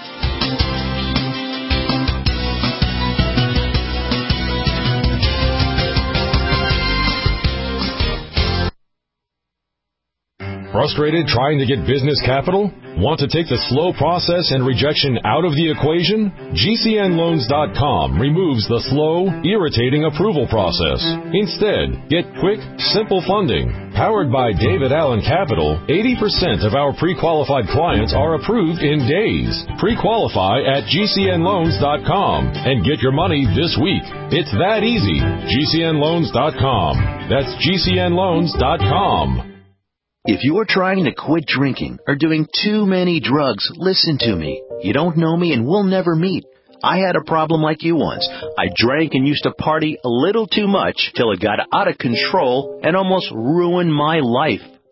Frustrated trying to get business capital? Want to take the slow process and rejection out of the equation? G C N loans dot com removes the slow, irritating approval process. Instead, get quick, simple funding. Powered by David Allen Capital, eighty percent of our pre-qualified clients are approved in days. Pre-qualify at G C N loans dot com and get your money this week. It's that easy. G C N loans dot com. That's G C N loans dot com. If you are trying to quit drinking or doing too many drugs, listen to me. You don't know me and we'll never meet. I had a problem like you once. I drank and used to party a little too much till it got out of control and almost ruined my life.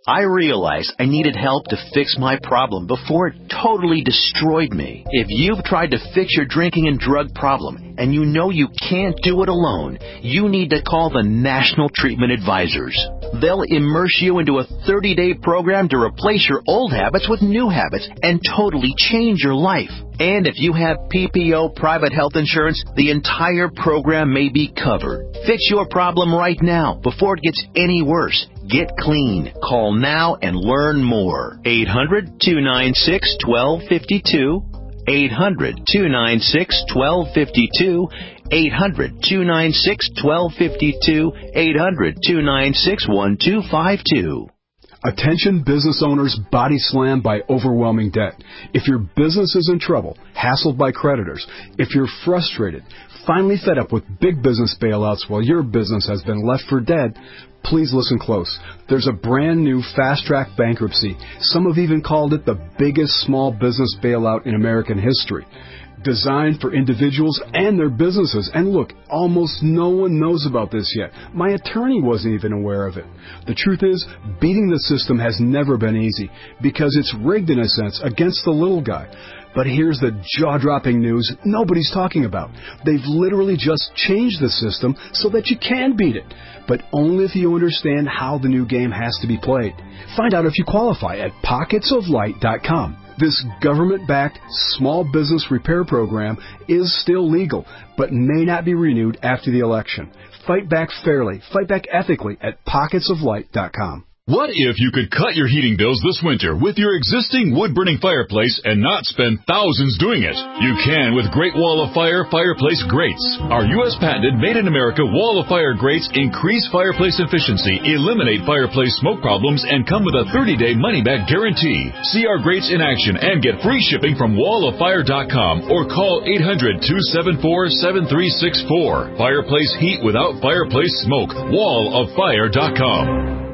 I realized I needed help to fix my problem before it totally destroyed me. If you've tried to fix your drinking and drug problem and you know you can't do it alone, you need to call the National Treatment Advisors. They'll immerse you into a thirty-day program to replace your old habits with new habits and totally change your life. And if you have P P O private health insurance, the entire program may be covered. Fix your problem right now before it gets any worse. Get clean. Call now and learn more. eight hundred, two nine six, one two five two. eight hundred, two nine six, one two five two. eight hundred, two nine six, one two five two. eight hundred, two nine six, one two five two. Attention business owners body slammed by overwhelming debt. If your business is in trouble, hassled by creditors, if you're frustrated, finally fed up with big business bailouts while your business has been left for dead, please listen close. There's a brand new fast-track bankruptcy. Some have even called it the biggest small business bailout in American history. Designed for individuals and their businesses. And look, almost no one knows about this yet. My attorney wasn't even aware of it. The truth is, beating the system has never been easy because it's rigged in a sense against the little guy. But here's the jaw-dropping news nobody's talking about. They've literally just changed the system so that you can beat it, but only if you understand how the new game has to be played. Find out if you qualify at pockets of light dot com. This government-backed small business repair program is still legal, but may not be renewed after the election. Fight back fairly, fight back ethically at pockets of light dot com. What if you could cut your heating bills this winter with your existing wood-burning fireplace and not spend thousands doing it? You can with Great Wall of Fire Fireplace Grates. Our U S patented made-in-America Wall of Fire grates increase fireplace efficiency, eliminate fireplace smoke problems, and come with a thirty-day money-back guarantee. See our grates in action and get free shipping from wall of fire dot com or call eight hundred, two seven four, seven three six four. Fireplace heat without fireplace smoke. wall of fire dot com.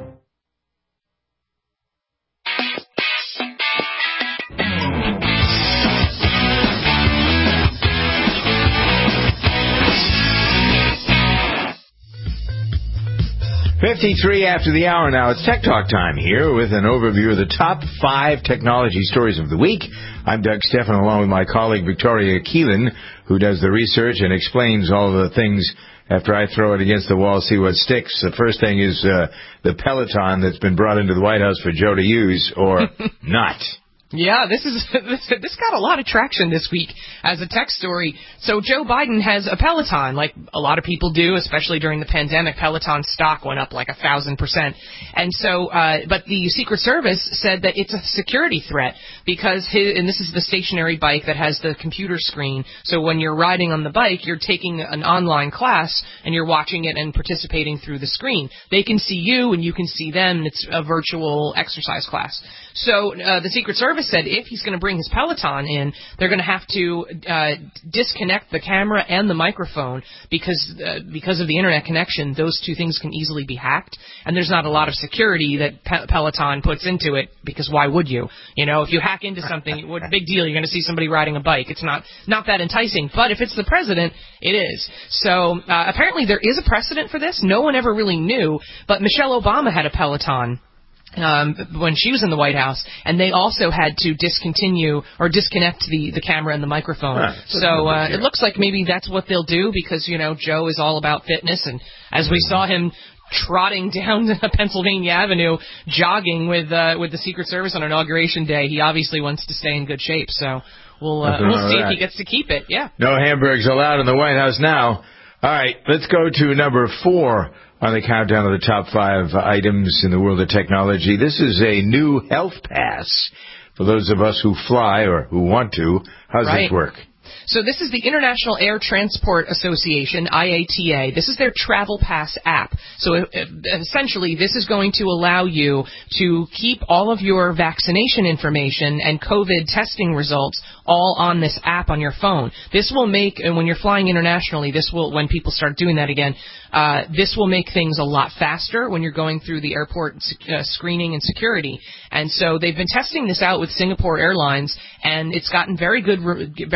fifty-three after the hour now. It's Tech Talk time here with an overview of the top five technology stories of the week. I'm Doug Stephan along with my colleague Victoria Keelan, who does the research and explains all the things after I throw it against the wall, see what sticks. The first thing is uh, the Peloton that's been brought into the White House for Joe to use, or not. Yeah, this is this, this got a lot of traction this week as a tech story. So Joe Biden has a Peloton, like a lot of people do, especially during the pandemic. Peloton stock went up like a thousand percent. And so, uh, but the Secret Service said that it's a security threat because his, and this is the stationary bike that has the computer screen. So when you're riding on the bike, you're taking an online class and you're watching it and participating through the screen. They can see you and you can see them. And it's a virtual exercise class. So uh, the Secret Service said if he's going to bring his Peloton in, they're going to have to uh, disconnect the camera and the microphone because uh, because of the internet connection. Those two things can easily be hacked, and there's not a lot of security that Pe- Peloton puts into it because why would you? You know, if you hack into something, what big deal? You're going to see somebody riding a bike. It's not not that enticing. But if it's the president, it is. So uh, apparently there is a precedent for this. No one ever really knew, but Michelle Obama had a Peloton Um, when she was in the White House, and they also had to discontinue or disconnect the, the camera and the microphone. Huh, so uh, it looks like maybe that's what they'll do because, you know, Joe is all about fitness, and as we saw him trotting down Pennsylvania Avenue, jogging with uh, with the Secret Service on Inauguration Day, he obviously wants to stay in good shape. So we'll uh, we'll see if he gets to keep it. Yeah. No hamburgers allowed in the White House now. All right, let's go to number four on the countdown of the top five items in the world of technology. This is a new health pass for those of us who fly or who want to. How's right. this work? So this is the International Air Transport Association, I A T A. This is their Travel Pass app. So uh, essentially, this is going to allow you to keep all of your vaccination information and COVID testing results all on this app on your phone. This will make, and when you're flying internationally, this will, when people start doing that again, uh, this will make things a lot faster when you're going through the airport uh, screening and security. And so they've been testing this out with Singapore Airlines, and it's gotten very good, re- very good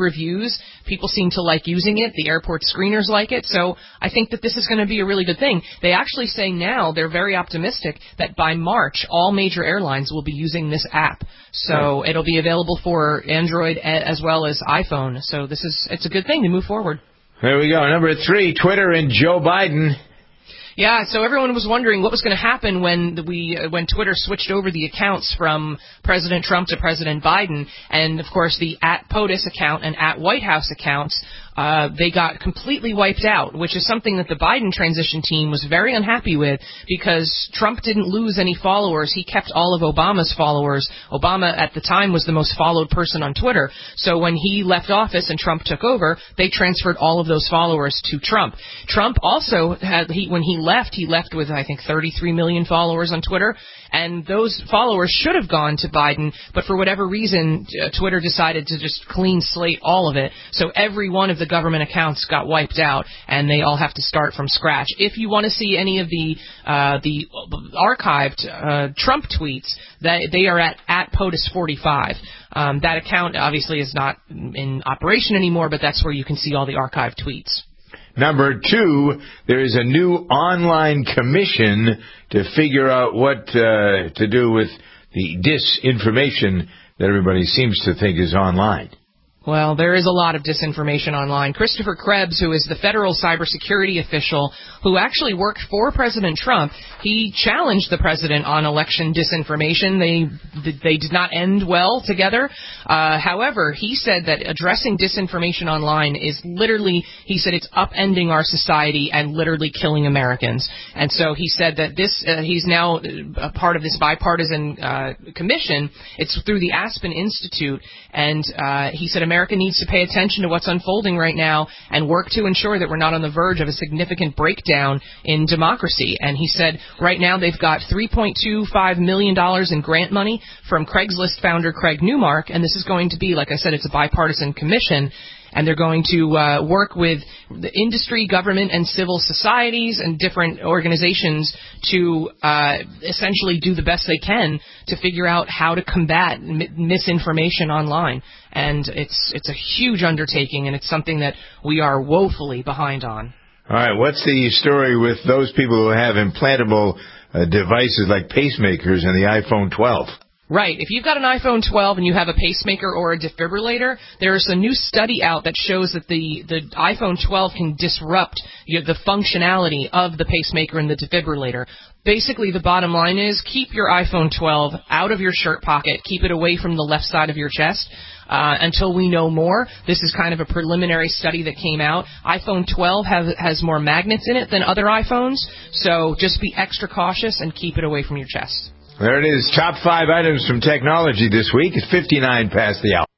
reviews. People seem to like using it. The airport screeners like it. So I think that this is going to be a really good thing. They actually say now they're very optimistic that by March, all major airlines will be using this app. So right. It'll be available for Android as well as iPhone. So this is it's a good thing to move forward. There we go. Number three, Twitter and Joe Biden. Yeah, so everyone was wondering what was going to happen when the, we uh, when Twitter switched over the accounts from President Trump to President Biden, and of course the at POTUS account and at White House accounts. Uh, they got completely wiped out, which is something that the Biden transition team was very unhappy with because Trump didn't lose any followers. He kept all of Obama's followers. Obama at the time was the most followed person on Twitter. So when he left office and Trump took over, they transferred all of those followers to Trump. Trump also had, he, when he left, he left with, I think, thirty-three million followers on Twitter. And those followers should have gone to Biden, but for whatever reason, uh, Twitter decided to just clean slate all of it. So every one of the government accounts got wiped out, and they all have to start from scratch. If you want to see any of the uh, the archived uh, Trump tweets, that they are at at POTUS forty-five. Um, that account obviously is not in operation anymore, but that's where you can see all the archived tweets. Number two, there is a new online commission to figure out what uh, to do with the disinformation that everybody seems to think is online. Well, there is a lot of disinformation online. Christopher Krebs, who is the federal cybersecurity official who actually worked for President Trump, he challenged the president on election disinformation. They they did not end well together. Uh, however, he said that addressing disinformation online is literally, he said it's upending our society and literally killing Americans. And so he said that this, uh, he's now a part of this bipartisan uh, commission. It's through the Aspen Institute, and uh, he said America needs to pay attention to what's unfolding right now and work to ensure that we're not on the verge of a significant breakdown in democracy. And he said right now they've got three point two five million dollars in grant money from Craigslist founder Craig Newmark, and this is going to be, like I said, it's a bipartisan commission. And they're going to uh, work with the industry, government, and civil societies and different organizations to uh, essentially do the best they can to figure out how to combat m- misinformation online. And it's it's a huge undertaking, and it's something that we are woefully behind on. All right, what's the story with those people who have implantable uh, devices like pacemakers and the iPhone twelve? Right. If you've got an iPhone twelve and you have a pacemaker or a defibrillator, there's a new study out that shows that the, the iPhone twelve can disrupt you know, the functionality of the pacemaker and the defibrillator. Basically, the bottom line is keep your iPhone twelve out of your shirt pocket. Keep it away from the left side of your chest. Uh, until we know more. This is kind of a preliminary study that came out. iPhone twelve have, has more magnets in it than other iPhones, so just be extra cautious and keep it away from your chest. There it is. Top five items from technology this week. It's fifty-nine past the hour.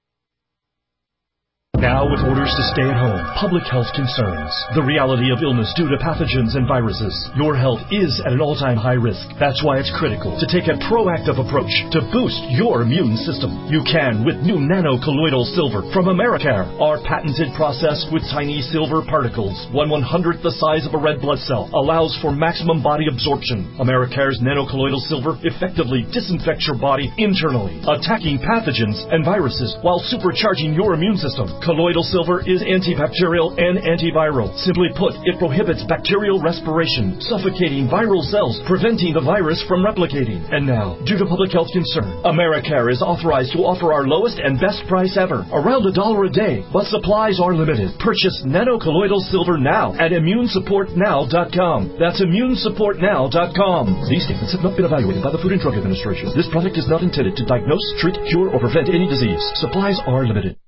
Now with orders to stay at home, public health concerns, the reality of illness due to pathogens and viruses, your health is at an all-time high risk. That's why it's critical to take a proactive approach to boost your immune system. You can with new nano-colloidal silver from Americare. Our patented process with tiny silver particles, one one-hundredth the size of a red blood cell, allows for maximum body absorption. Americare's nano-colloidal silver effectively disinfects your body internally, attacking pathogens and viruses while supercharging your immune system. Colloidal silver is antibacterial and antiviral. Simply put, it prohibits bacterial respiration, suffocating viral cells, preventing the virus from replicating. And now, due to public health concern, Americare is authorized to offer our lowest and best price ever, around a dollar a day. But supplies are limited. Purchase nano-colloidal silver now at immune support now dot com. That's immune support now dot com. These statements have not been evaluated by the Food and Drug Administration. This product is not intended to diagnose, treat, cure, or prevent any disease. Supplies are limited.